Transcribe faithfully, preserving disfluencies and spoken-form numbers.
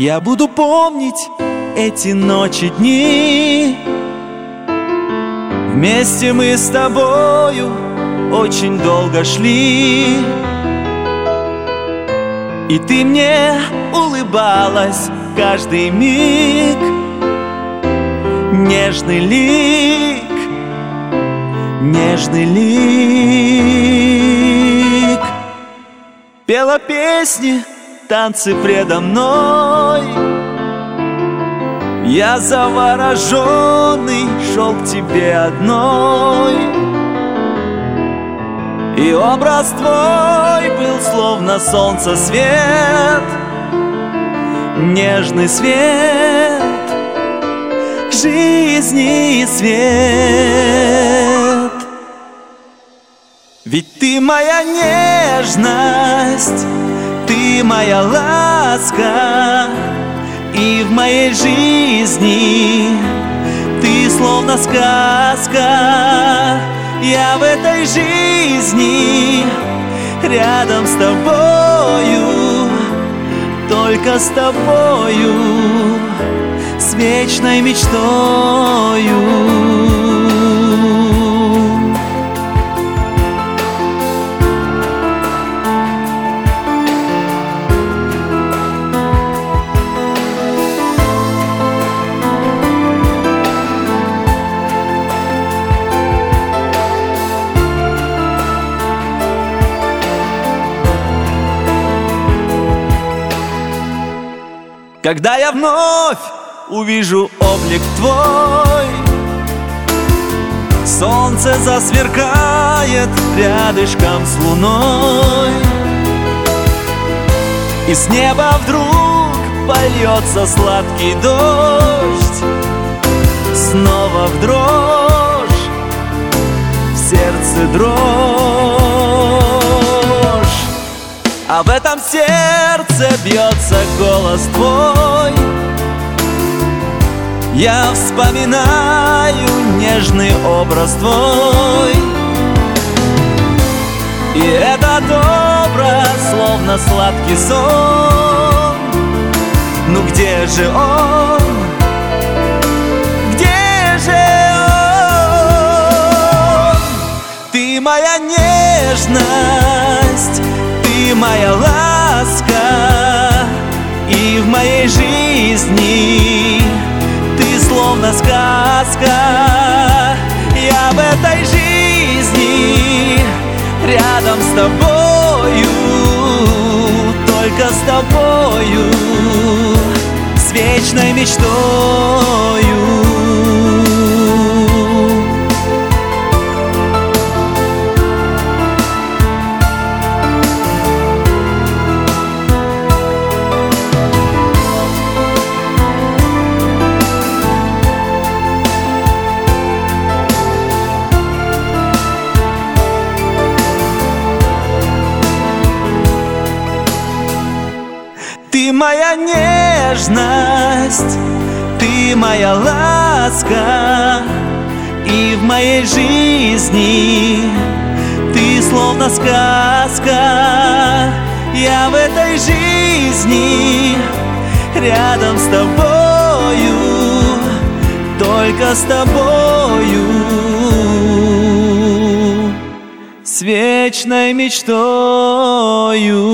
Я буду помнить эти ночи, дни. Вместе мы с тобою очень долго шли, и ты мне улыбалась каждый миг. Нежный лик, нежный лик. Пела песни, танцы предо мной. Я завороженный шел к тебе одной, и образ твой был словно солнца свет, нежный свет жизни свет. Ведь ты моя нежность, ты моя ласка, и в моей жизни ты словно сказка. Я в этой жизни рядом с тобою, только с тобою, с вечной мечтою. Когда я вновь увижу облик твой, солнце засверкает рядышком с луной, и с неба вдруг польется сладкий дождь. Снова в дрожь, в сердце дрожь, а в этом сердце бьется голос твой. Я вспоминаю нежный образ твой, и этот образ словно сладкий сон. Ну где же он? Где же он? Ты моя нежность, ты моя ласка, и в моей жизни ты словно сказка. Я в этой жизни рядом с тобою, только с тобою, с вечной мечтою. Ты моя нежность, ты моя ласка, и в моей жизни ты словно сказка. Я в этой жизни рядом с тобою, только с тобою, с вечной мечтою.